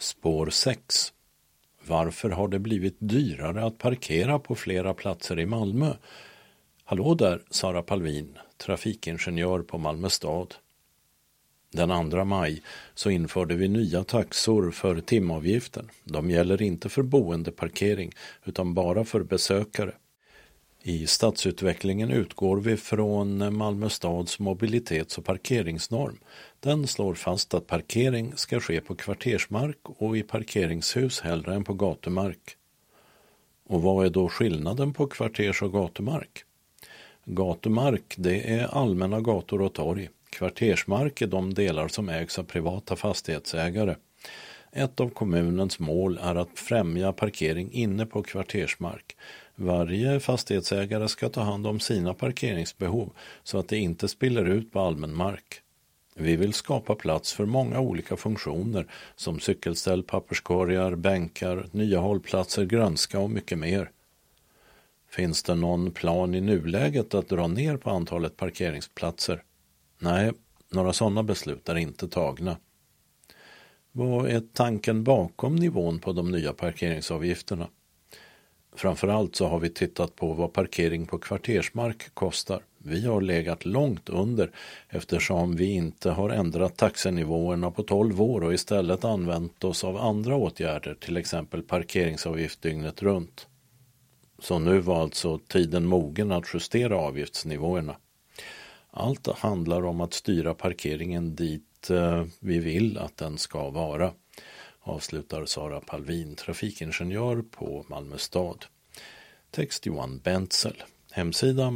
Spår 6. Varför har det blivit dyrare att parkera på flera platser i Malmö? Hallå där, Sara Palvin, trafikingenjör på Malmö stad. Den 2 maj så införde vi nya taxor för timavgiften. De gäller inte för boendeparkering utan bara för besökare. I stadsutvecklingen utgår vi från Malmö stads mobilitets- och parkeringsnorm. Den slår fast att parkering ska ske på kvartersmark och i parkeringshus hellre än på gatumark. Och vad är då skillnaden på kvarters- och gatumark? Gatumark, det är allmänna gator och torg. Kvartersmark är de delar som ägs av privata fastighetsägare. Ett av kommunens mål är att främja parkering inne på kvartersmark. Varje fastighetsägare ska ta hand om sina parkeringsbehov så att det inte spiller ut på allmän mark. Vi vill skapa plats för många olika funktioner som cykelställ, papperskorgar, bänkar, nya hållplatser, grönska och mycket mer. Finns det någon plan i nuläget att dra ner på antalet parkeringsplatser? Nej, några sådana beslut är inte tagna. Vad är tanken bakom nivån på de nya parkeringsavgifterna? Framförallt så har vi tittat på vad parkering på kvartersmark kostar. Vi har legat långt under eftersom vi inte har ändrat taxenivåerna på 12 år och istället använt oss av andra åtgärder, till exempel parkeringsavgift dygnet runt. Så nu var alltså tiden mogen att justera avgiftsnivåerna. Allt handlar om att styra parkeringen dit vi vill att den ska vara, avslutar Sara Palvin, trafikingenjör på Malmö stad. Text Johan Bentzel. Hemsida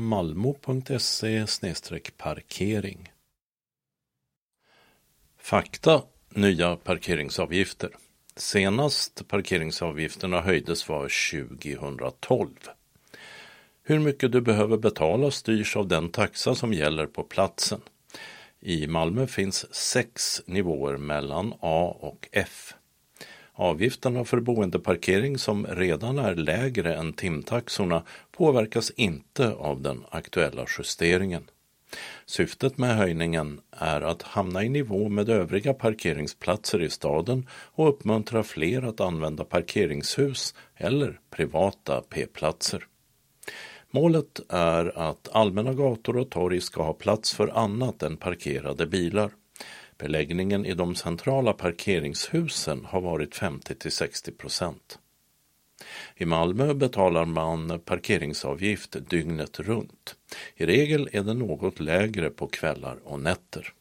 malmo.se/parkering. Fakta, nya parkeringsavgifter. Senast parkeringsavgifterna höjdes var 2012. Hur mycket du behöver betala styrs av den taxa som gäller på platsen. I Malmö finns 6 nivåer mellan A och F. Avgifterna för boendeparkering som redan är lägre än timtaxorna påverkas inte av den aktuella justeringen. Syftet med höjningen är att hamna i nivå med övriga parkeringsplatser i staden och uppmuntra fler att använda parkeringshus eller privata p-platser. Målet är att allmänna gator och torg ska ha plats för annat än parkerade bilar. Beläggningen i de centrala parkeringshusen har varit 50-60%. I Malmö betalar man parkeringsavgift dygnet runt. I regel är det något lägre på kvällar och nätter.